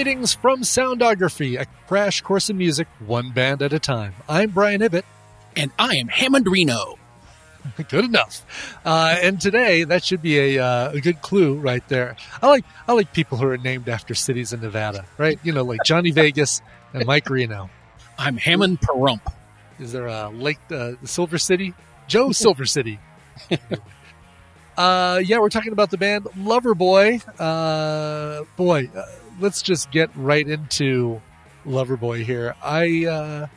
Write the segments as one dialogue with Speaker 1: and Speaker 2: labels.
Speaker 1: Greetings from Soundography, a crash course in music, one band at a time. I'm Brian Ibbett.
Speaker 2: And I am Hammond Reno.
Speaker 1: Good enough. And today, that should be a good clue right there. I like people who are named after cities in Nevada, right? You know, like Johnny Vegas and Mike Reno.
Speaker 2: I'm Hammond Pahrump.
Speaker 1: Is there a Lake Silver City? Joe Silver City. Yeah, we're talking about the band Loverboy. Let's just get right into Loverboy here. I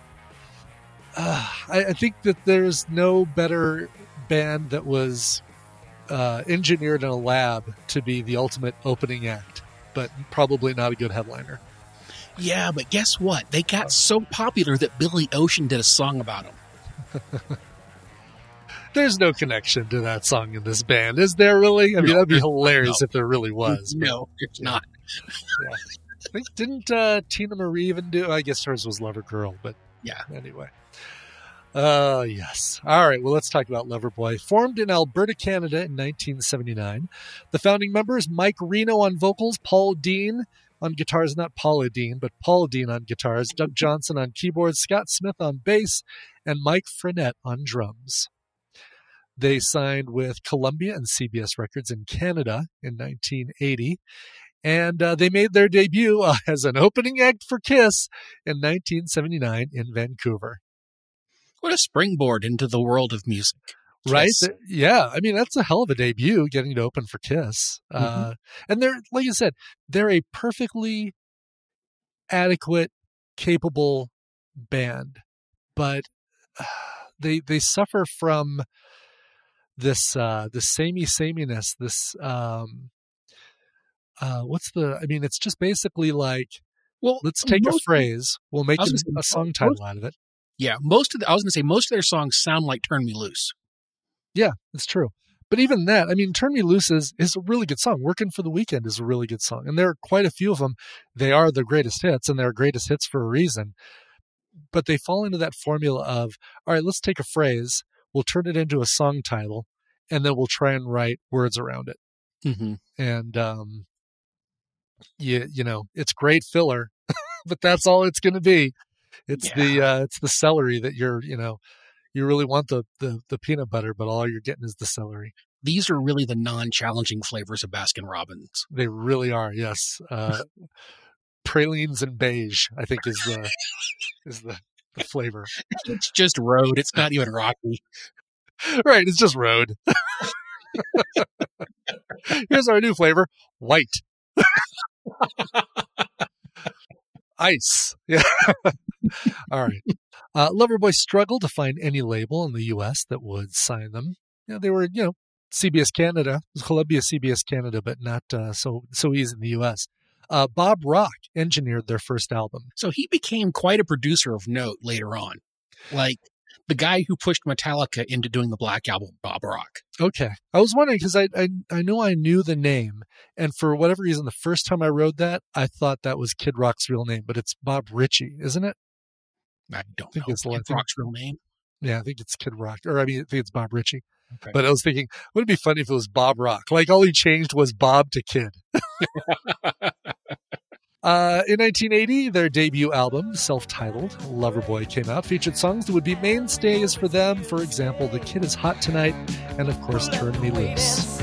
Speaker 1: think that there's no better band that was engineered in a lab to be the ultimate opening act, but probably not a good headliner.
Speaker 2: Yeah, but guess what? They got so popular that Billy Ocean did a song about them.
Speaker 1: There's no connection to that song in this band, is there really? I mean, that'd be hilarious if there really was.
Speaker 2: No, it's not.
Speaker 1: Yeah. I think, didn't Tina Marie even do? I guess hers was Lover Girl, but
Speaker 2: yeah.
Speaker 1: Anyway. Yes. All right. Well, let's talk about Loverboy. Formed in Alberta, Canada in 1979. The founding members, Mike Reno on vocals, Paul Dean on guitars, not Paula Dean, but Paul Dean on guitars, Doug Johnson on keyboards, Scott Smith on bass, and Mike Frenette on drums. They signed with Columbia and CBS Records in Canada in 1980. And they made their debut as an opening act for Kiss in 1979 in Vancouver.
Speaker 2: What a springboard into the world of music.
Speaker 1: Right?
Speaker 2: Kiss.
Speaker 1: Yeah. I mean, that's a hell of a debut, getting to open for Kiss.
Speaker 2: Mm-hmm.
Speaker 1: And they're, like you said, they're a perfectly adequate, capable band. But they suffer from this sameness, this it's just basically like, well, let's take a phrase, we'll make a song title out of it.
Speaker 2: Yeah, most of their songs sound like Turn Me Loose.
Speaker 1: Yeah, it's true. But even that, I mean, Turn Me Loose is a really good song. Working for the Weekend is a really good song. And there are quite a few of them. They are the greatest hits, and they're greatest hits for a reason. But they fall into that formula of, all right, let's take a phrase, we'll turn it into a song title, and then we'll try and write words around it.
Speaker 2: Mm-hmm.
Speaker 1: And, you know, it's great filler, but that's all it's going to be. It's the celery that you really want the peanut butter, but all you're getting is the celery.
Speaker 2: These are really the non-challenging flavors of Baskin Robbins.
Speaker 1: They really are. Yes. Pralines and beige, I think is the flavor.
Speaker 2: It's just road. It's not even rocky.
Speaker 1: Right. It's just road. Here's our new flavor. White. Ice. Yeah. All right. Loverboy struggled to find any label in the U.S. that would sign them. You know, they were, CBS Canada, Columbia CBS Canada, but not so easy in the U.S. Bob Rock engineered their first album.
Speaker 2: So he became quite a producer of note later on. Like the guy who pushed Metallica into doing the Black Album, Bob Rock. Okay.
Speaker 1: I was wondering because I know I knew the name, and for whatever reason, the first time I wrote that, I thought that was Kid Rock's real name, but it's Bob Ritchie, isn't it?
Speaker 2: I don't think it's Kid Rock's real name.
Speaker 1: Yeah, I think it's Kid Rock, or I think it's Bob Ritchie.
Speaker 2: Okay.
Speaker 1: But I was thinking, wouldn't it be funny if it was Bob Rock? Like all he changed was Bob to Kid. In 1980, their debut album, self-titled Loverboy, came out, featured songs that would be mainstays for them. For example, The Kid Is Hot Tonight, and of course, Turn Me Loose.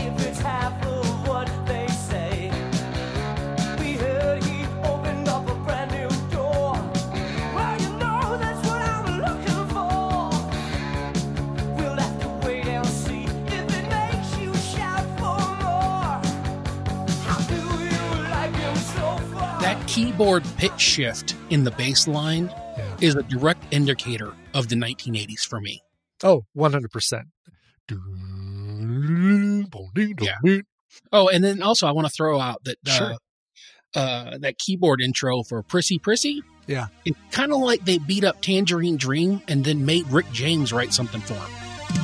Speaker 2: Keyboard pitch shift in the bass line is a direct indicator of the 1980s for me.
Speaker 1: Oh, 100%.
Speaker 2: Yeah. Oh, and then also I want to throw out that that keyboard intro for Prissy Prissy.
Speaker 1: Yeah.
Speaker 2: It's kind of like they beat up Tangerine Dream and then made Rick James write something for him.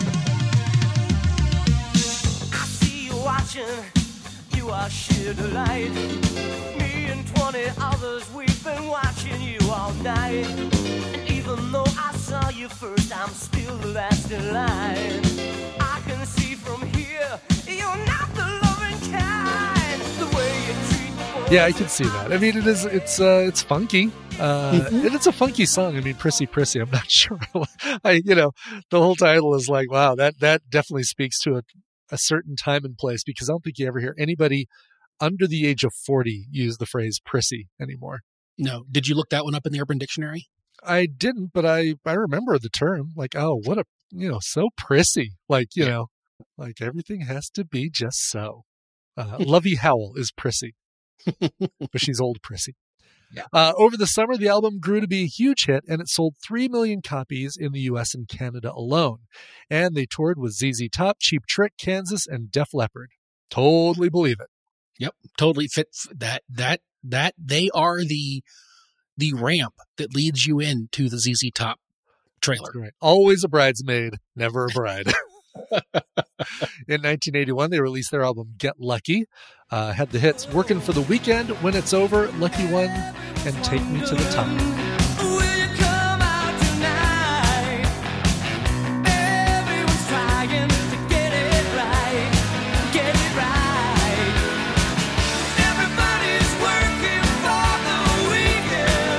Speaker 3: I see you watching, you are sheer delight. Me and 20 others, we've been watching you all night. And even though I saw you first, I'm still the last in line. I can see from here, you're not the loving kind. The way you treat
Speaker 1: Yeah, I can see that. I mean, it's funky. And it's a funky song. I mean, Prissy, Prissy. I'm not sure. The whole title is like, wow, that definitely speaks to a certain time and place, because I don't think you ever hear anybody under the age of 40 use the phrase prissy anymore.
Speaker 2: No. Did you look that one up in the Urban Dictionary?
Speaker 1: I didn't, but I remember the term. Like, oh, what so prissy. Like, like everything has to be just so. Lovey Howell is prissy. But she's old prissy.
Speaker 2: Yeah.
Speaker 1: Over the summer, the album grew to be a huge hit, and it sold 3 million copies in the U.S. and Canada alone. And they toured with ZZ Top, Cheap Trick, Kansas, and Def Leppard. Totally believe it.
Speaker 2: Yep, totally fit that. They are the ramp that leads you into the ZZ Top trailer.
Speaker 1: Right. Always a bridesmaid, never a bride. In 1981, they released their album Get Lucky. Had the hits Working for the Weekend, When It's Over, Lucky One, and Take Me to the Top.
Speaker 3: Will you come out tonight? Everyone's trying to get it right. Get it right. Everybody's working for the weekend.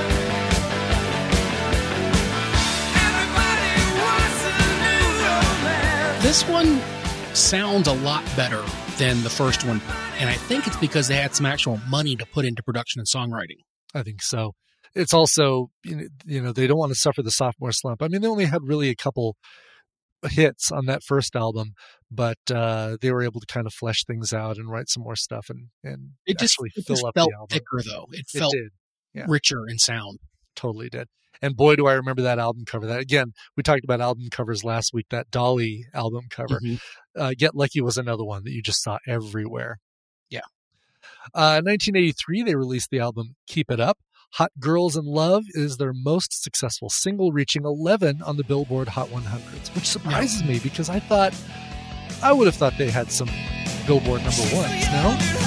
Speaker 3: Everybody wants a new romance.
Speaker 2: This one sounds a lot better than the first one, and I think it's because they had some actual money to put into production and songwriting.
Speaker 1: I think so. It's also, they don't want to suffer the sophomore slump. I mean, they only had really a couple hits on that first album, but they were able to kind of flesh things out and write some more stuff and
Speaker 2: it
Speaker 1: actually
Speaker 2: just
Speaker 1: fill up
Speaker 2: felt
Speaker 1: the album.
Speaker 2: thicker, though. It felt
Speaker 1: did.
Speaker 2: richer in sound.
Speaker 1: Totally did. And boy, do I remember that album cover. That again, we talked about album covers last week. That Dolly album cover, Get Lucky was another one that you just saw everywhere.
Speaker 2: Yeah.
Speaker 1: In 1983, they released the album Keep It Up. Hot Girls in Love is their most successful single, reaching 11 on the Billboard Hot 100s, which surprises me because I would have thought they had some Billboard number ones. No.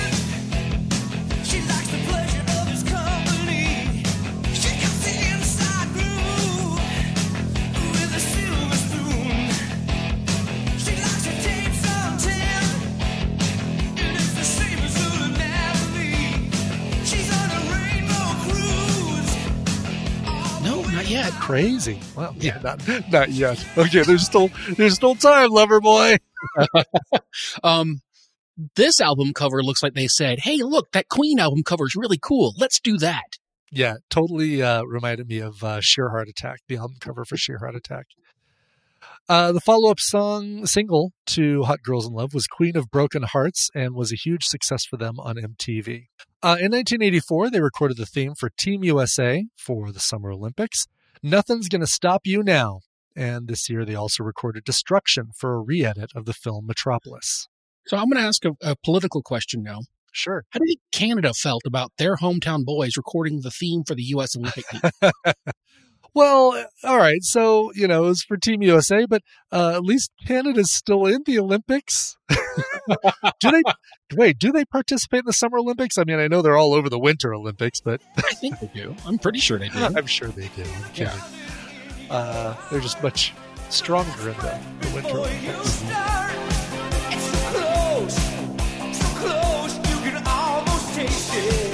Speaker 2: Yet.
Speaker 1: Crazy. Well, yeah, not yet. Okay, there's still time, lover boy.
Speaker 2: This album cover looks like they said, "Hey, look, that Queen album cover is really cool. Let's do that."
Speaker 1: Yeah, totally reminded me of Sheer Heart Attack, the album cover for Sheer Heart Attack. The follow-up single to Hot Girls in Love was Queen of Broken Hearts and was a huge success for them on MTV. In 1984, they recorded the theme for Team USA for the Summer Olympics, Nothing's Gonna Stop You Now. And this year they also recorded Destruction for a re-edit of the film Metropolis.
Speaker 2: So I'm going to ask a political question now.
Speaker 1: Sure.
Speaker 2: How do you think Canada felt about their hometown boys recording the theme for the U.S. Olympic team?
Speaker 1: Well, all right. So, it was for Team USA, but at least Canada's still in the Olympics. Do they participate in the Summer Olympics? I mean, I know they're all over the Winter Olympics, but
Speaker 2: I think they do. I'm pretty sure they do.
Speaker 1: I'm sure they do. I'm kidding. Yeah. They're just much stronger in the Winter Olympics.
Speaker 3: It's so close, you can almost taste it.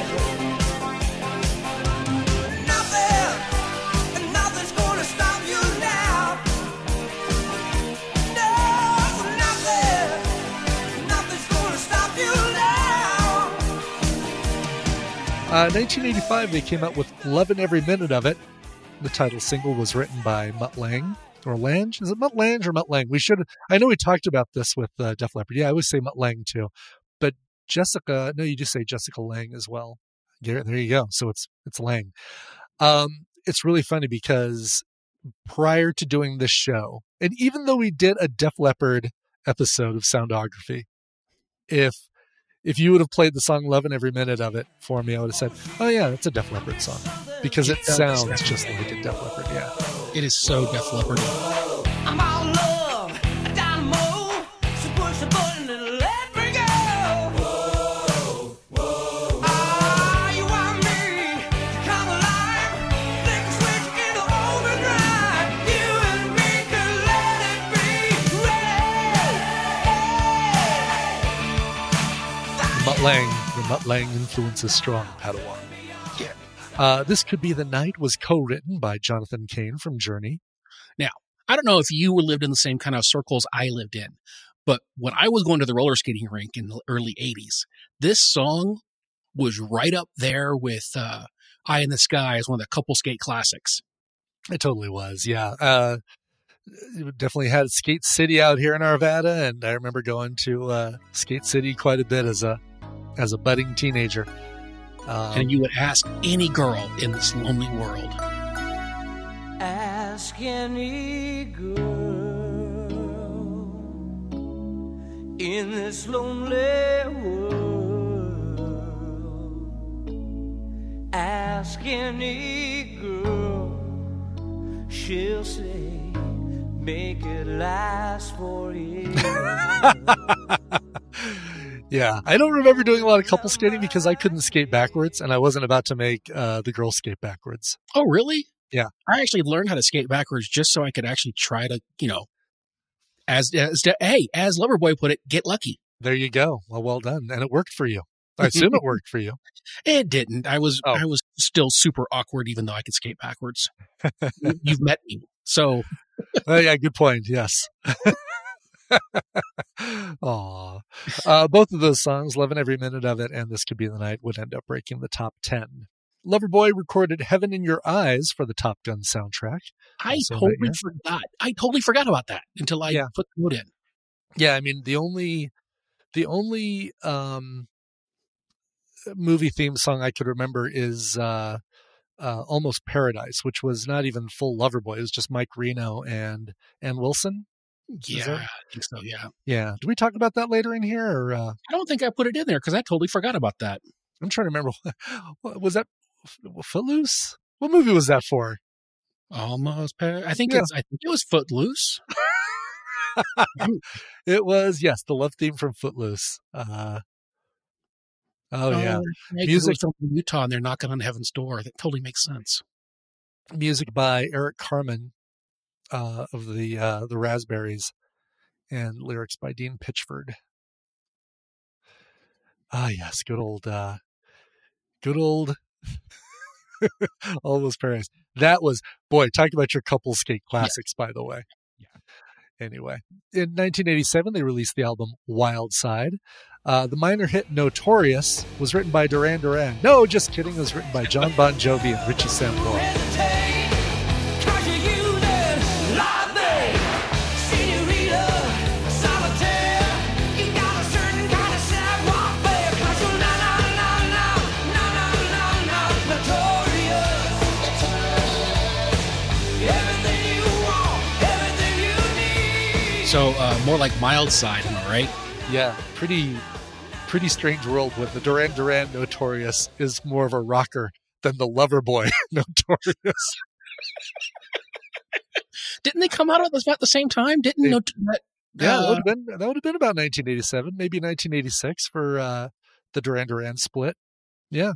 Speaker 3: Nothing's gonna stop you now. No, nothing's gonna stop you now.
Speaker 1: 1985, they came out with Lovin' Every Minute of It. The title single was written by Mutt Lange. Or Lange? Is it Mutt Lange or Mutt Lange? I know we talked about this with Def Leppard. Yeah, I always say Mutt Lange too. But you just say Jessica Lange as well. There you go. So it's Lange. It's really funny because prior to doing this show, and even though we did a Def Leppard episode of Soundography, if you would have played the song Lovin' Every Minute of It for me, I would have said, oh yeah, that's a Def Leppard song. Because it sounds just like a Def Leppard, yeah.
Speaker 2: It is so Def Leppard.
Speaker 3: I'm all love, dynamo. So push the button and let me go. You want me to come alive? Flick a switch into overdrive. You and me can let it be.
Speaker 1: Mutt Lange, Mutt Lange influence is strong, Padawan.
Speaker 2: Yeah.
Speaker 1: This Could Be the Night was co-written by Jonathan Cain from Journey.
Speaker 2: Now, I don't know if you lived in the same kind of circles I lived in, but when I was going to the roller skating rink in the early 80s, this song was right up there with Eye in the Sky as one of the couple skate classics.
Speaker 1: It totally was, yeah. It definitely had Skate City out here in Arvada, and I remember going to Skate City quite a bit as a budding teenager.
Speaker 2: And you would ask any girl in this lonely world.
Speaker 3: Ask any girl in this lonely world. Ask any girl, she'll say, make it last forever.
Speaker 1: Yeah, I don't remember doing a lot of couple skating because I couldn't skate backwards, and I wasn't about to make the girls skate backwards.
Speaker 2: Oh, really?
Speaker 1: Yeah.
Speaker 2: I actually learned how to skate backwards just so I could actually try to, as Loverboy put it, get lucky.
Speaker 1: There you go. Well done. And it worked for you. I assume it worked for you.
Speaker 2: It didn't. I was still super awkward even though I could skate backwards. You've met me. So.
Speaker 1: Oh, yeah, good point. Yes. Aw. Both of those songs, Lovin' Every Minute of It and This Could Be the Night, would end up breaking the top 10. Loverboy recorded Heaven in Your Eyes for the Top Gun soundtrack.
Speaker 2: I totally forgot about that until I put the note in.
Speaker 1: Yeah, I mean, the only movie theme song I could remember is Almost Paradise, which was not even full Loverboy. It was just Mike Reno and Ann Wilson.
Speaker 2: Yeah, I think so, yeah.
Speaker 1: Yeah. Do we talk about that later in here? Or
Speaker 2: I don't think I put it in there because I totally forgot about that.
Speaker 1: I'm trying to remember. Was that Footloose? What movie was that for?
Speaker 2: Almost I think it was Footloose.
Speaker 1: It was, yes, the love theme from Footloose. Yeah.
Speaker 2: Music from Utah and they're knocking on heaven's door. That totally makes sense.
Speaker 1: Music by Eric Carmen of the Raspberries, and lyrics by Dean Pitchford. Ah, yes, good old Almost Paradise. That was, boy, talk about your couple skate classics, by the way.
Speaker 2: Yeah.
Speaker 1: Anyway, in 1987, they released the album Wild Side. The minor hit Notorious was written by Duran Duran. No, just kidding. It was written by John Bon Jovi and Richie Sambora.
Speaker 2: So more like Mild Side, am I right?
Speaker 1: Yeah, pretty strange world when the Duran Duran Notorious is more of a rocker than the Loverboy Notorious.
Speaker 2: Didn't they come out at about the same time? That would
Speaker 1: have been about 1987, maybe 1986 for the Duran Duran split. Yeah.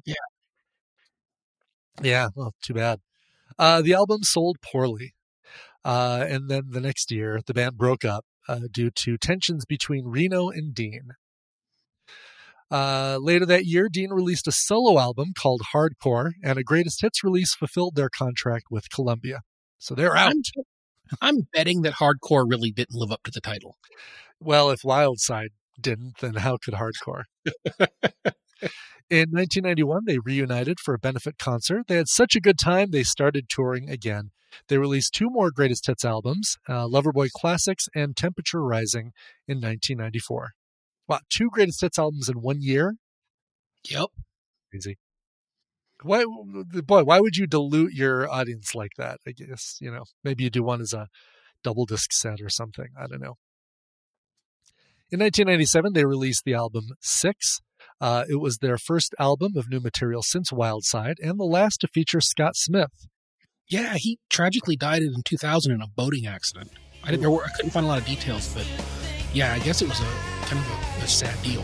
Speaker 1: Well, too bad. The album sold poorly. And then the next year, the band broke up due to tensions between Reno and Dean. Later that year, Dean released a solo album called Hardcore, and a greatest hits release fulfilled their contract with Columbia. So they're out.
Speaker 2: I'm betting that Hardcore really didn't live up to the title.
Speaker 1: Well, if Wild Side didn't, then how could Hardcore? In 1991, they reunited for a benefit concert. They had such a good time, they started touring again. They released 2 more greatest hits albums, Loverboy Classics and Temperature Rising in 1994. Wow, 2 greatest hits albums in 1 year?
Speaker 2: Yep.
Speaker 1: Crazy. Why would you dilute your audience like that? I guess, maybe you do one as a double disc set or something. I don't know. In 1997, they released the album 6. It was their first album of new material since Wild Side and the last to feature Scott Smith.
Speaker 2: Yeah, he tragically died in 2000 in a boating accident. I couldn't find a lot of details, but yeah, I guess it was a kind of a sad deal.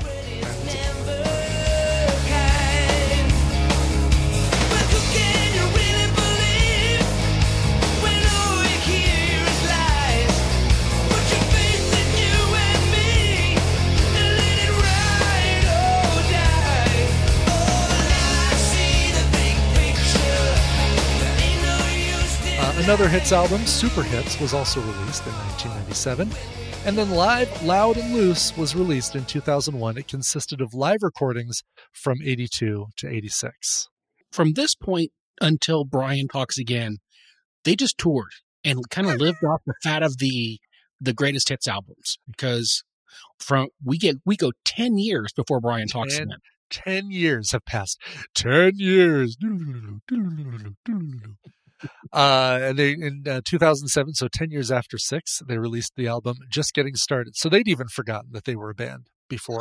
Speaker 1: Another hits album, Super Hits, was also released in 1997. And then Live, Loud and Loose was released in 2001. It consisted of live recordings from 82 to 86.
Speaker 2: From this point until Brian Talks Again, they just toured and kind of lived off the fat of the greatest hits albums, because we go 10 years before Brian Talks Again.
Speaker 1: 10 years have passed. 10 years. And they in 2007, so 10 years after Six, they released the album Just Getting Started. So they'd even forgotten that they were a band before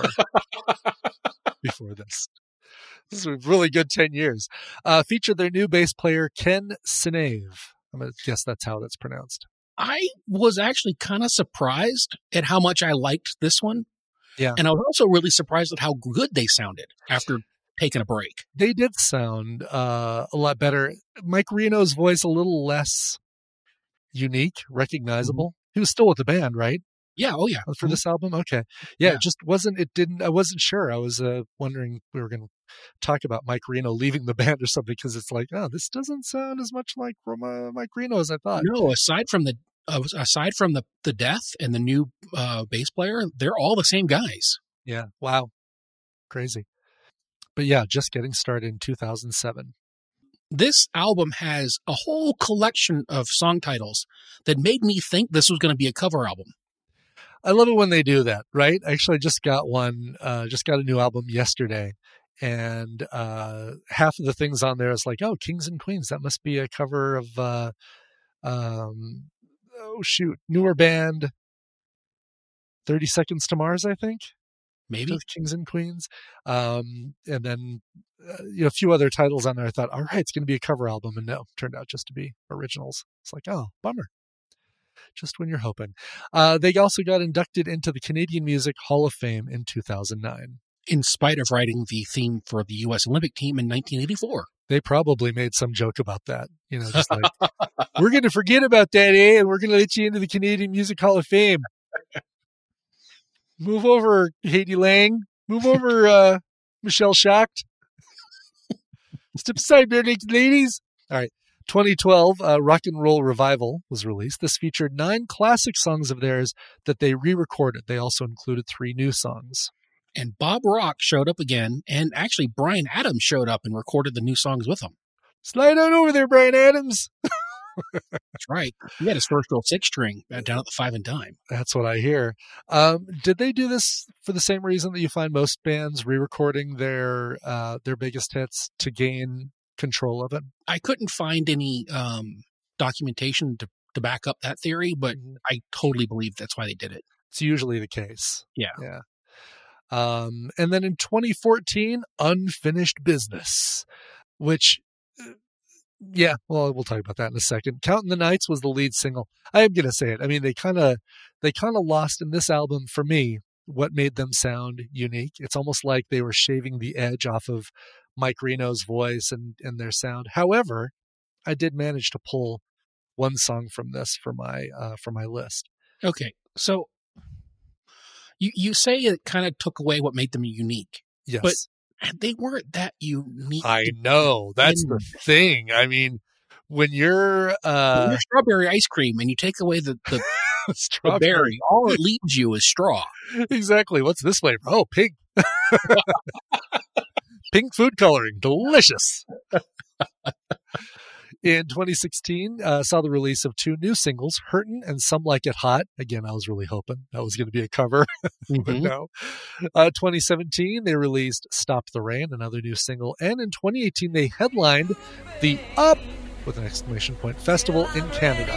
Speaker 1: this. This is a really good 10 years. Featured their new bass player, Ken Sinave. I'm going to guess that's how that's pronounced.
Speaker 2: I was actually kind of surprised at how much I liked this one.
Speaker 1: Yeah.
Speaker 2: And I was also really surprised at how good they sounded after taking a break.
Speaker 1: They did sound a lot better. Mike Reno's voice a little less unique, recognizable. Mm-hmm. He was still with the band, right?
Speaker 2: Yeah. Oh, yeah.
Speaker 1: For this album? Okay. Yeah, it just wasn't, I wasn't sure. I was wondering if we were going to talk about Mike Reno leaving the band or something, because it's like, oh, this doesn't sound as much like Mike Reno as I thought.
Speaker 2: No, aside from the death and the new bass player, they're all the same guys.
Speaker 1: Yeah. Wow. Crazy. But yeah, Just Getting Started in 2007.
Speaker 2: This album has a whole collection of song titles that made me think this was going to be a cover album.
Speaker 1: I love it when they do that, right? Actually, I just got a new album yesterday, and half of the things on there is like, oh, Kings and Queens, that must be a cover of, newer band, 30 Seconds to Mars, I think.
Speaker 2: Maybe.
Speaker 1: Just Kings and Queens. And then a few other titles on there. I thought, all right, it's going to be a cover album. And no, turned out just to be originals. It's like, oh, bummer. Just when you're hoping. They also got inducted into the Canadian Music Hall of Fame in 2009.
Speaker 2: In spite of writing the theme for the U.S. Olympic team in 1984.
Speaker 1: They probably made some joke about that. Just like, we're going to forget about that, and we're going to let you into the Canadian Music Hall of Fame. Move over, Haiti Lang. Move over, Michelle Schacht. Step aside, bare naked ladies. All right. 2012, Rock and Roll Revival was released. This featured 9 classic songs of theirs that they re-recorded. They also included 3 new songs.
Speaker 2: And Bob Rock showed up again, and actually Bryan Adams showed up and recorded the new songs with him.
Speaker 1: Slide on over there, Bryan Adams.
Speaker 2: That's right. He had his first real 6-string down at the Five and Dime.
Speaker 1: That's what I hear. Did they do this for the same reason that you find most bands re-recording their biggest hits, to gain control of it?
Speaker 2: I couldn't find any documentation to back up that theory, but I totally believe that's why they did it.
Speaker 1: It's usually the case.
Speaker 2: Yeah.
Speaker 1: Yeah. And then in 2014, Unfinished Business, which, we'll talk about that in a second. Counting the Nights was the lead single. I am going to say it. I mean, they kind of lost in this album, for me, what made them sound unique. It's almost like they were shaving the edge off of Mike Reno's voice and their sound. However, I did manage to pull one song from this for my list.
Speaker 2: Okay. So you say it kind of took away what made them unique.
Speaker 1: Yes.
Speaker 2: But they weren't that unique.
Speaker 1: I know. That's the thing. I mean, when you're
Speaker 2: strawberry ice cream and you take away the strawberry, all it leaves you is straw.
Speaker 1: Exactly. What's this flavor? Oh, pink. Pink food coloring. Delicious. In 2016, saw the release of 2 new singles, Hurtin' and Some Like It Hot. Again, I was really hoping that was going to be a cover, but no. 2017, they released Stop the Rain, another new single. And in 2018, they headlined the Up, with an exclamation point, festival in Canada.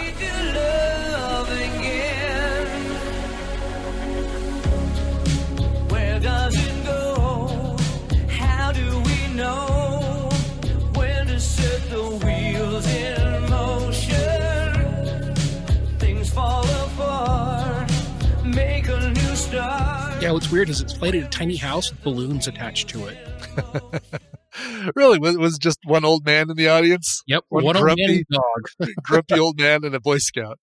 Speaker 3: Where does it go? How do we know when to set the wheels in motion? Things fall apart, make a new start.
Speaker 2: Yeah, what's weird is it's played at a tiny house with balloons attached to it.
Speaker 1: Really? Was just one old man in the audience?
Speaker 2: Yep,
Speaker 1: one
Speaker 2: grumpy,
Speaker 1: old man
Speaker 2: and a dog.
Speaker 1: Grumpy old man and a Boy Scout.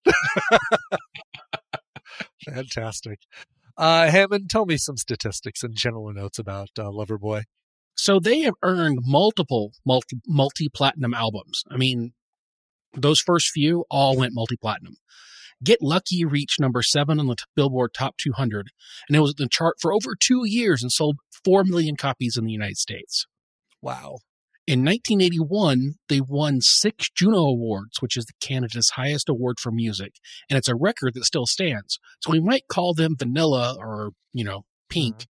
Speaker 1: Fantastic. Hammond, tell me some statistics and general notes about Loverboy.
Speaker 2: So they have earned multiple multi-platinum albums. I mean, Those first few all went multi-platinum. Get Lucky reached number 7 on the Billboard Top 200, and it was in the chart for over 2 years and sold 4 million copies in the United States.
Speaker 1: Wow.
Speaker 2: In 1981, they won 6 Juno Awards, which is Canada's highest award for music, and it's a record that still stands. So we might call them vanilla or, pink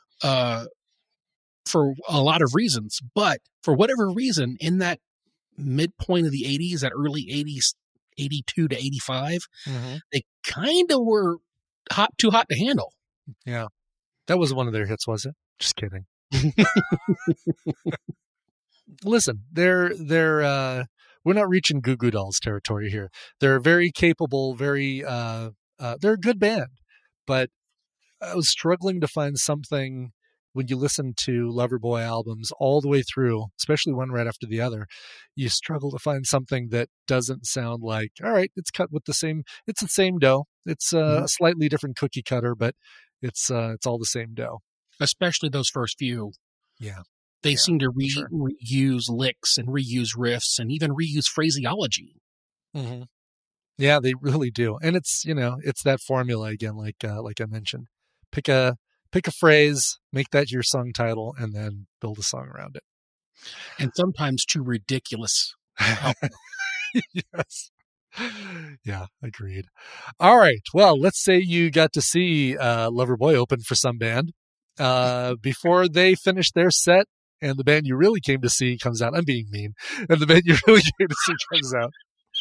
Speaker 2: for a lot of reasons. But for whatever reason, in that midpoint of the 80s, that early 80s, 82 to 85, they kind of were too hot to handle.
Speaker 1: Yeah. That was one of their hits, was it? Just kidding. Listen, they're we're not reaching Goo Goo Dolls territory here. They're very capable, they're a good band, but I was struggling to find something when you listen to Loverboy albums all the way through, especially one right after the other. You struggle to find something that doesn't sound like, all right, it's cut with the same dough. It's a slightly different cookie cutter, but it's all the same dough.
Speaker 2: Especially those first few.
Speaker 1: Yeah.
Speaker 2: They seem to reuse licks and reuse riffs and even reuse phraseology.
Speaker 1: Mm-hmm. Yeah, they really do. And it's, it's that formula again, like I mentioned. Pick a phrase, make that your song title, and then build a song around it.
Speaker 2: And sometimes too ridiculous.
Speaker 1: Yes. Yeah, agreed. All right. Well, let's say you got to see Loverboy open for some band. Before they finish their set, and the band you really came to see comes out. I'm being mean. And the band you really came to see comes out.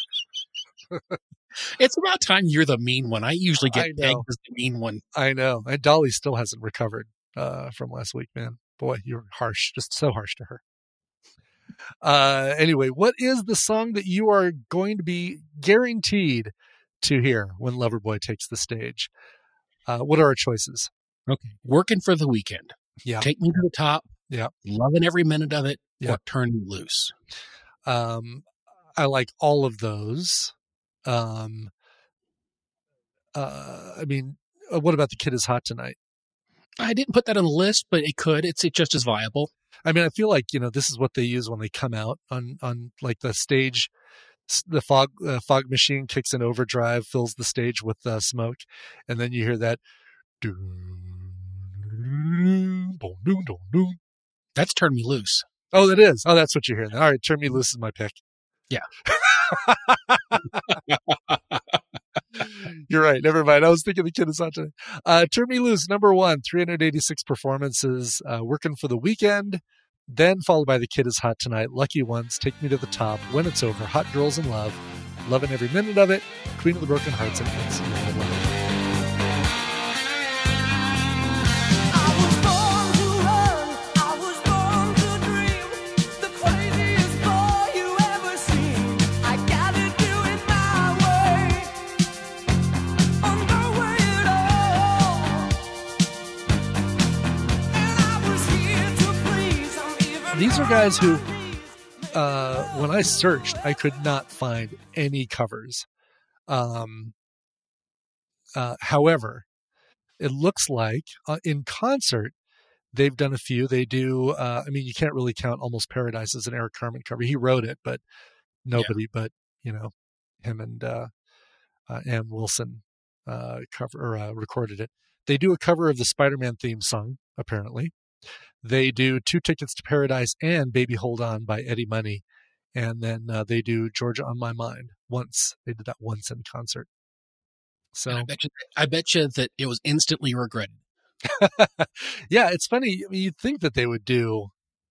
Speaker 2: It's about time you're the mean one. I usually get pegged as the mean one.
Speaker 1: I know. And Dolly still hasn't recovered from last week, man. Boy, you're harsh. Just so harsh to her. Anyway, what is the song that you are going to be guaranteed to hear when Loverboy takes the stage? What are our choices?
Speaker 2: Okay. Working for the Weekend.
Speaker 1: Yeah.
Speaker 2: Take Me to the Top.
Speaker 1: Yeah.
Speaker 2: Loving Every Minute of It.
Speaker 1: Yeah.
Speaker 2: Or Turn Me Loose.
Speaker 1: I like all of those. I mean, what about The Kid Is Hot Tonight?
Speaker 2: I didn't put that on the list, but it could. It's just as viable.
Speaker 1: I mean, I feel like, this is what they use when they come out on like the stage. The fog machine kicks in overdrive, fills the stage with smoke, and then you hear that.
Speaker 2: That's Turn Me Loose.
Speaker 1: Oh, that is. Oh, that's what you're hearing. All right, Turn Me Loose is my pick.
Speaker 2: Yeah.
Speaker 1: You're right. Never mind. I was thinking The Kid Is Hot Tonight. Turn Me Loose, number 1, 386 performances, Working for the Weekend, then followed by The Kid Is Hot Tonight, Lucky Ones, Take Me to the Top, When It's Over, Hot Girls in Love, Loving Every Minute of It, Queen of the Broken Hearts, and It's Your Love. These are guys who, when I searched, I could not find any covers. However, it looks like in concert, they've done a few. They do, you can't really count Almost Paradise as an Eric Carmen cover. He wrote it, but nobody but, him and Ann Wilson recorded it. They do a cover of the Spider-Man theme song, apparently. They do Two Tickets to Paradise and Baby Hold On by Eddie Money. And then they do Georgia on My Mind once. They did that once in concert. So
Speaker 2: I bet you that it was instantly regretted.
Speaker 1: Yeah, it's funny. You'd think that they would do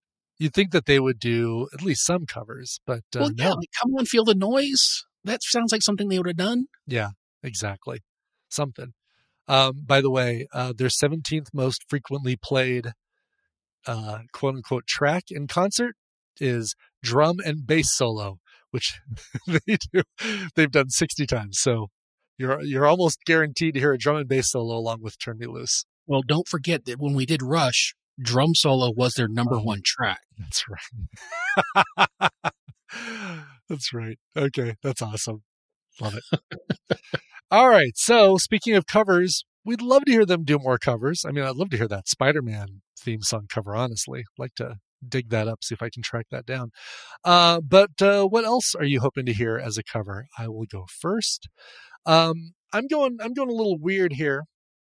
Speaker 1: at least some covers, but
Speaker 2: no. Like, Come On, Feel the Noise. That sounds like something they would have done.
Speaker 1: Yeah, exactly. Something. By the way, their 17th most frequently played quote unquote track in concert is Drum and Bass Solo, which they've done 60 times. So you're almost guaranteed to hear a drum and bass solo along with Turn Me Loose.
Speaker 2: Well, don't forget that when we did Rush, drum solo was their number one track.
Speaker 1: That's right. That's right. Okay, that's awesome. Love it. All right. So speaking of covers, we'd love to hear them do more covers. I mean, I'd love to hear that Spider-Man theme song cover, honestly. I'd like to dig that up, see if I can track that down. But what else are you hoping to hear as a cover? I will go first. I'm going a little weird here.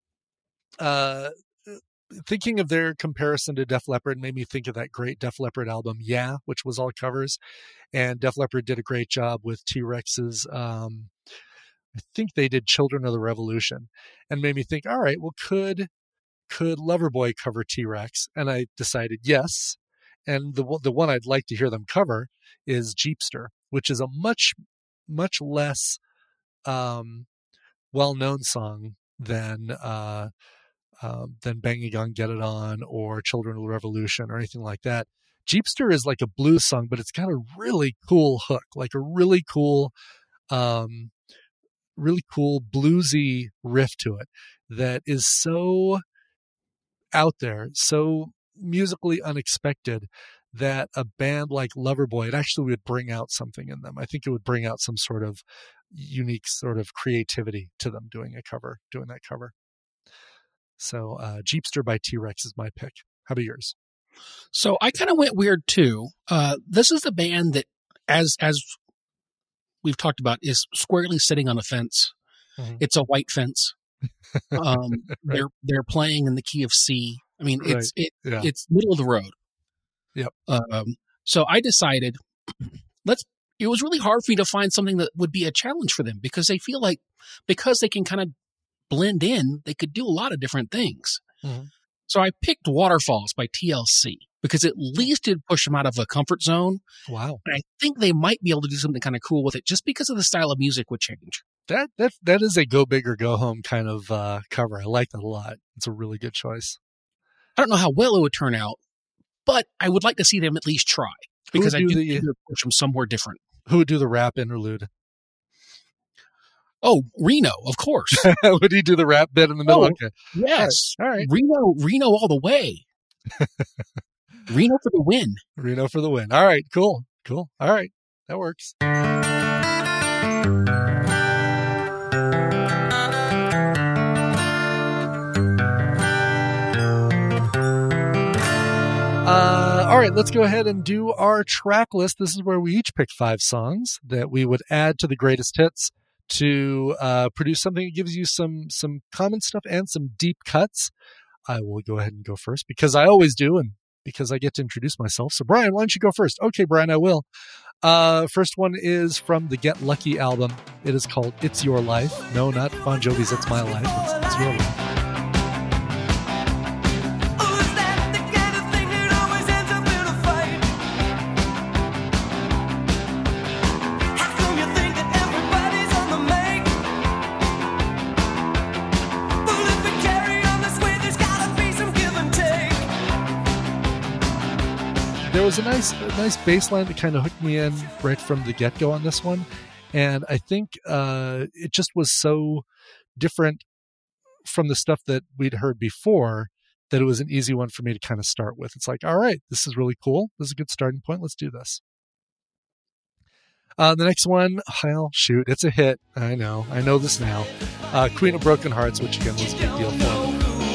Speaker 1: Thinking of their comparison to Def Leppard made me think of that great Def Leppard album, Yeah, which was all covers. And Def Leppard did a great job with T-Rex's, I think they did Children of the Revolution, and made me think, all right, well, could Loverboy cover T-Rex? And I decided yes. And the one I'd like to hear them cover is Jeepster, which is a much, much less well-known song than Bang a Gong, Get It On, or Children of the Revolution, or anything like that. Jeepster is like a blues song, but it's got a really cool hook, like a really cool bluesy riff to it that is so out there, so musically unexpected, that a band like Loverboy, it actually would bring out something in them. I think it would bring out some sort of unique sort of creativity to them doing that cover. So Jeepster by T-Rex is my pick. How about yours?
Speaker 2: So I kind of went weird too. This is the band that, as we've talked about, is squarely sitting on a fence. Mm-hmm. It's a white fence. Right. They're playing in the key of C. I mean, it's middle of the road.
Speaker 1: Yep.
Speaker 2: So I decided it was really hard for me to find something that would be a challenge for them, because they feel like, because they can kind of blend in, they could do a lot of different things. Mm-hmm. So I picked Waterfalls by TLC, because at least it'd push them out of a comfort zone.
Speaker 1: Wow.
Speaker 2: And I think they might be able to do something kind of cool with it, just because of the style of music would change.
Speaker 1: That is a go big or go home kind of cover. I like that a lot. It's a really good choice.
Speaker 2: I don't know how well it would turn out, but I would like to see them at least try, because I do think it would push them somewhere different.
Speaker 1: Who would do the rap interlude?
Speaker 2: Oh, Reno, of course.
Speaker 1: Would he do the rap bit in the middle? Okay.
Speaker 2: Yes.
Speaker 1: All right.
Speaker 2: Reno all the way. Reno for the win.
Speaker 1: Reno for the win. All right, cool. All right, that works. All right, let's go ahead and do our track list. This is where we each pick 5 songs that we would add to the greatest hits to produce something that gives you some common stuff and some deep cuts. I will go ahead and go first, because I always do, and because I get to introduce myself. So Brian, why don't you go first? Okay, Brian, I will. First one is from the Get Lucky album. It is called It's Your Life. No, not Bon Jovi's It's My Life. It's Your Life. There was a nice bass line that kind of hooked me in right from the get-go on this one. And I think it just was so different from the stuff that we'd heard before that it was an easy one for me to kind of start with. It's like, all right, this is really cool. This is a good starting point. Let's do this. The next one, well, shoot, it's a hit. I know this now. Queen of Broken Hearts, which again was a big deal for me.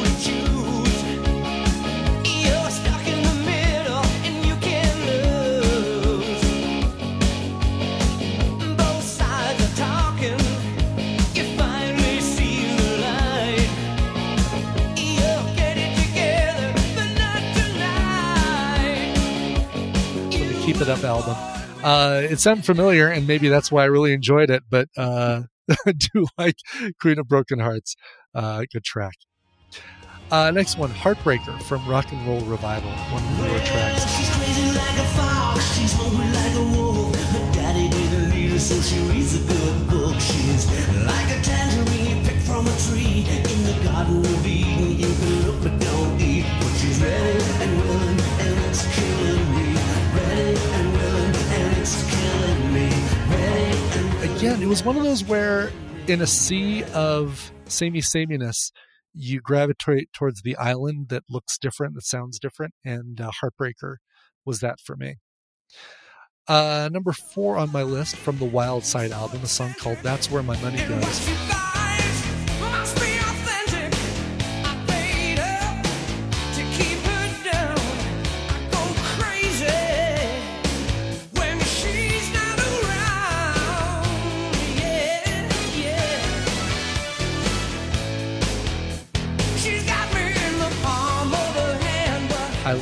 Speaker 1: Keep It Up album. It sounded familiar, and maybe that's why I really enjoyed it, but I do like Queen of Broken Hearts. Good track. Next one, Heartbreaker from Rock and Roll Revival, one of the newer tracks.
Speaker 4: She's crazy like a fox, she's hungry like a wolf. Her daddy didn't lead her, so she reads a good book. She's like a tangerine picked from a tree in the Garden of Eden. You can look but don't eat, but she's ready and willing, and it's killing me. Ready and willing, and it's killing me. Ready and willing.
Speaker 1: Again, it was one of those where in a sea of sameness, you gravitate towards the island that looks different, that sounds different, and Heartbreaker was that for me. Number 4 on my list from the Wild Side album, a song called That's Where My Money Goes.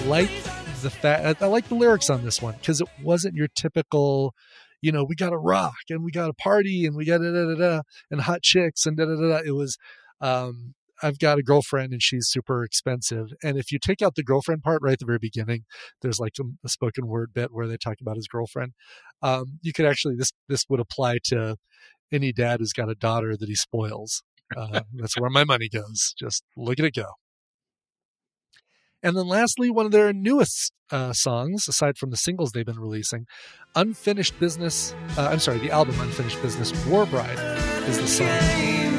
Speaker 1: like the fact, I like the lyrics on this one because it wasn't your typical, we got to rock and we got to party and we got da-da-da-da and hot chicks and da-da-da-da. It was, I've got a girlfriend and she's super expensive. And if you take out the girlfriend part right at the very beginning, there's like a spoken word bit where they talk about his girlfriend. You could actually, this would apply to any dad who's got a daughter that he spoils. That's where my money goes. Just look at it go. And then lastly, one of their newest songs, aside from the singles they've been releasing, Unfinished Business, the album Unfinished Business, War Bride is the song.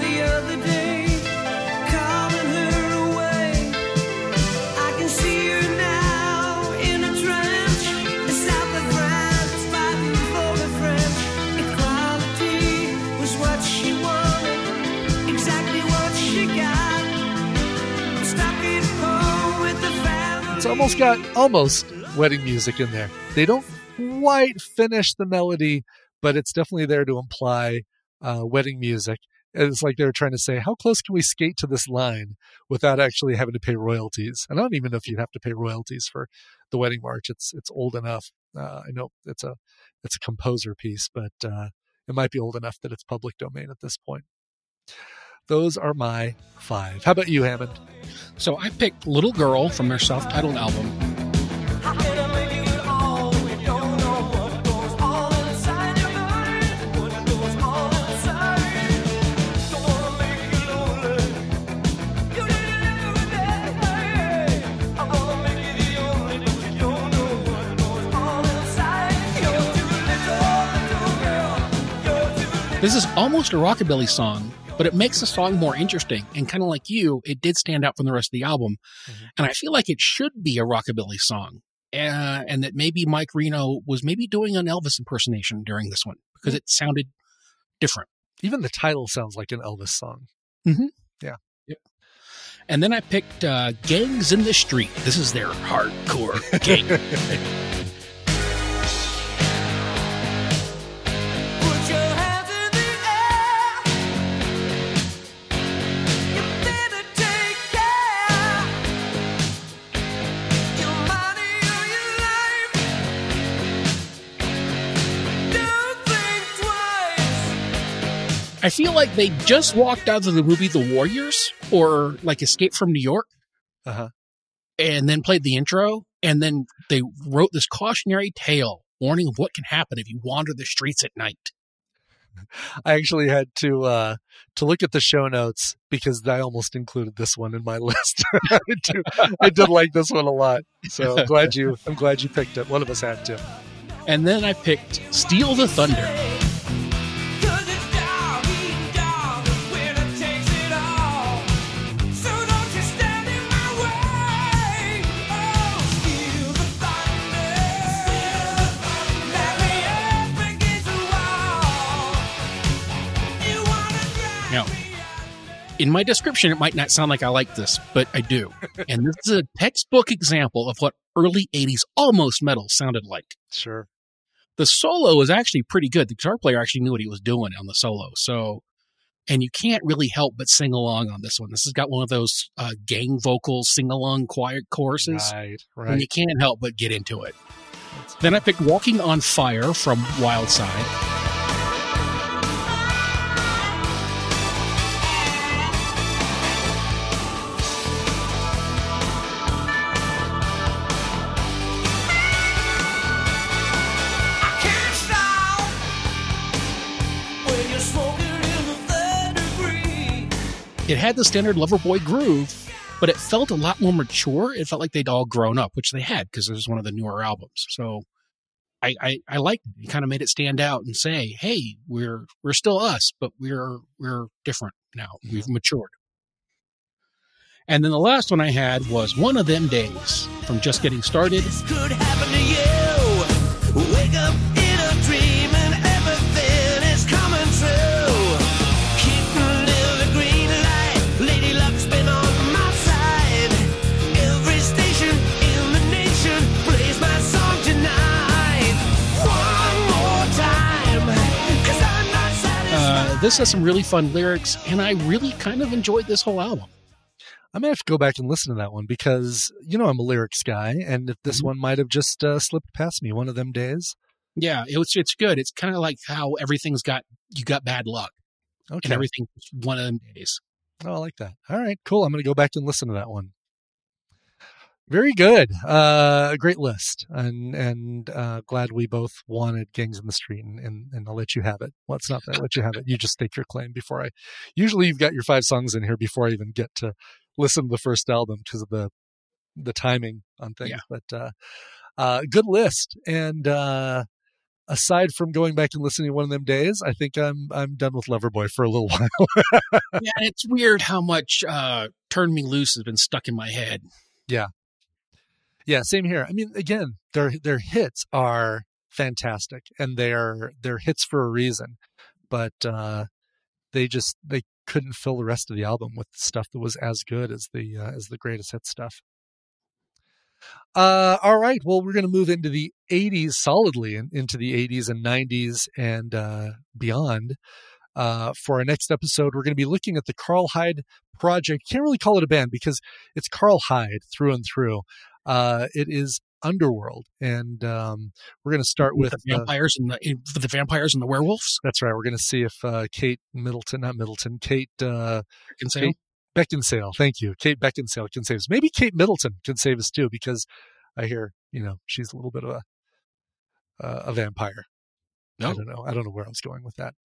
Speaker 1: It's almost got wedding music in there. They don't quite finish the melody, but it's definitely there to imply wedding music. And it's like they're trying to say, how close can we skate to this line without actually having to pay royalties? And I don't even know if you'd have to pay royalties for the wedding march. It's old enough. I know it's a composer piece, but it might be old enough that it's public domain at this point. Those are my 5. How about you, Hammond?
Speaker 2: So I picked Little Girl from their self-titled album. This is almost a rockabilly song, but it makes the song more interesting. And kind of like you, it did stand out from the rest of the album. Mm-hmm. And I feel like it should be a rockabilly song. And that maybe Mike Reno was maybe doing an Elvis impersonation during this one because it sounded different.
Speaker 1: Even the title sounds like an Elvis song.
Speaker 2: Mm-hmm.
Speaker 1: Yeah.
Speaker 2: Yep. And then I picked Gangs in the Street. This is their hardcore gang. I feel like they just walked out of the movie The Warriors or like Escape from New York and then played the intro. And then they wrote this cautionary tale warning of what can happen if you wander the streets at night.
Speaker 1: I actually had to look at the show notes because I almost included this one in my list. I did like this one a lot. So I'm glad you picked it. One of us had to.
Speaker 2: And then I picked Steal the Thunder. Now, in my description, it might not sound like I like this, but I do. And this is a textbook example of what early 80s almost metal sounded like.
Speaker 1: Sure.
Speaker 2: The solo was actually pretty good. The guitar player actually knew what he was doing on the solo. So, and you can't really help but sing along on this one. This has got one of those gang vocals, sing-along quiet choruses.
Speaker 1: Right.
Speaker 2: And you can't help but get into it. Then I picked Walking on Fire from Wild Side. It had the standard Loverboy groove, but it felt a lot more mature. It felt like they'd all grown up, which they had because it was one of the newer albums. So I liked it. It kind of made it stand out and say, "Hey, we're still us, but we're different now. We've matured." And then the last one I had was One of Them Days from Just Getting Started.
Speaker 4: This could happen to you. Wake up in a dream and everything is coming true.
Speaker 2: This has some really fun lyrics, and I really kind of enjoyed this whole album.
Speaker 1: I may have to go back and listen to that one because, I'm a lyrics guy, and if this one might have just slipped past me one of them days.
Speaker 2: Yeah, it's good. It's kind of like how you got bad luck.
Speaker 1: Okay.
Speaker 2: And everything's one of them days.
Speaker 1: Oh, I like that. All right, cool. I'm going to go back and listen to that one. Very good. Great list. And glad we both wanted Gangs in the Street, and I'll let you have it. Well, it's not that I'll let you have it. You just stake your claim before usually you've got your 5 songs in here before I even get to listen to the first album because of the timing on things. Yeah. But good list. And aside from going back and listening to one of them days, I think I'm done with Loverboy for a little while.
Speaker 2: Yeah, it's weird how much Turn Me Loose has been stuck in my head.
Speaker 1: Yeah. Yeah, same here. I mean, again, their hits are fantastic, and they're hits for a reason. But they couldn't fill the rest of the album with stuff that was as good as the greatest hit stuff. All right. Well, we're going to move into the 80s solidly, into the 80s and 90s and beyond. For our next episode, we're going to be looking at the Carl Hyde Project. Can't really call it a band because it's Carl Hyde through and through. It is Underworld, and we're going to start with
Speaker 2: the vampires and the werewolves.
Speaker 1: That's right. We're going to see if Kate Beckinsale. Thank you. Kate Beckinsale can save us. Maybe Kate Middleton can save us too, because I hear, she's a little bit of a vampire. No? I don't know where I was going with that.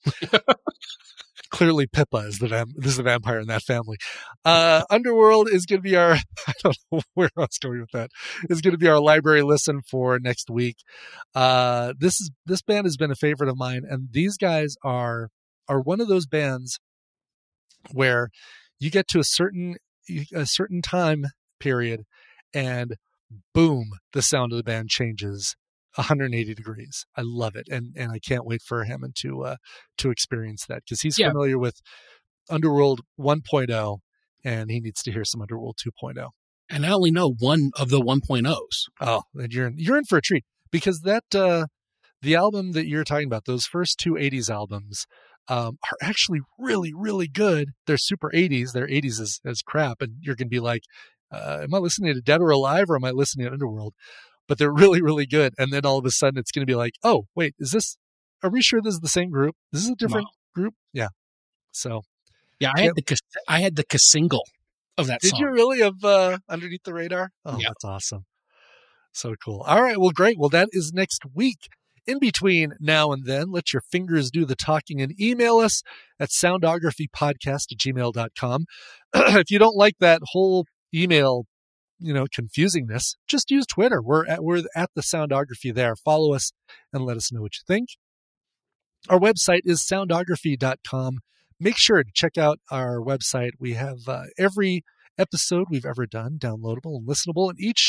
Speaker 1: Clearly Pippa is the vampire in that family. Underworld is going to be our, I don't know where I was going with that, is going to be our library listen for next week. This band has been a favorite of mine, and these guys are one of those bands where you get to a certain time period and boom, the sound of the band changes 180 degrees. I love it. And I can't wait for Hammond to experience that, because he's familiar with Underworld 1.0 and he needs to hear some Underworld 2.0.
Speaker 2: And I only know one of the 1.0s.
Speaker 1: Oh, then you're in for a treat, because that the album that you're talking about, those first 2 80s albums, are actually really, really good. They're super 80s. They're 80s as crap. And you're going to be like, am I listening to Dead or Alive, or am I listening to Underworld? But they're really, really good. And then all of a sudden it's going to be like, oh, wait, are we sure this is the same group? This is a different group? Yeah. So.
Speaker 2: Yeah, I had the single of that song.
Speaker 1: Did you really, of Underneath the Radar? Oh, yeah. That's awesome. So cool. All right. Well, great. Well, that is next week. In between now and then, let your fingers do the talking and email us at soundographypodcast@gmail.com. If you don't like that whole email, confusingness, just use Twitter. We're at the Soundography there. Follow us and let us know what you think. Our website is soundography.com. Make sure to check out our website. We have every episode we've ever done downloadable and listenable, and each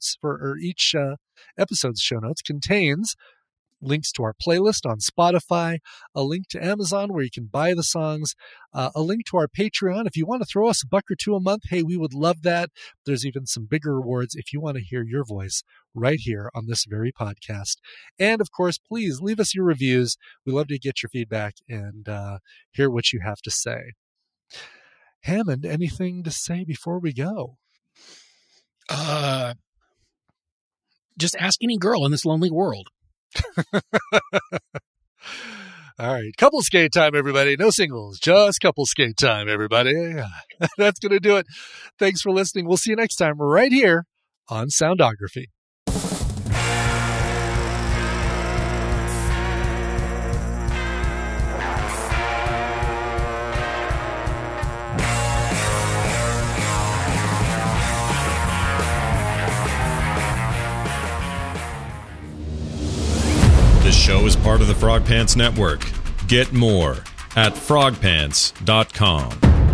Speaker 1: episode's show notes contains links to our playlist on Spotify, a link to Amazon where you can buy the songs, a link to our Patreon. If you want to throw us $1 or $2 a month, hey, we would love that. There's even some bigger rewards if you want to hear your voice right here on this very podcast. And of course, please leave us your reviews. We love to get your feedback and hear what you have to say. Hammond, anything to say before we go?
Speaker 2: Just ask any girl in this lonely world.
Speaker 1: All right. Couple skate time, everybody. No singles, just couple skate time, everybody. That's going to do it. Thanks for listening. We'll see you next time right here on Soundography.
Speaker 5: This show is part of the Frog Pants Network. Get more at frogpants.com.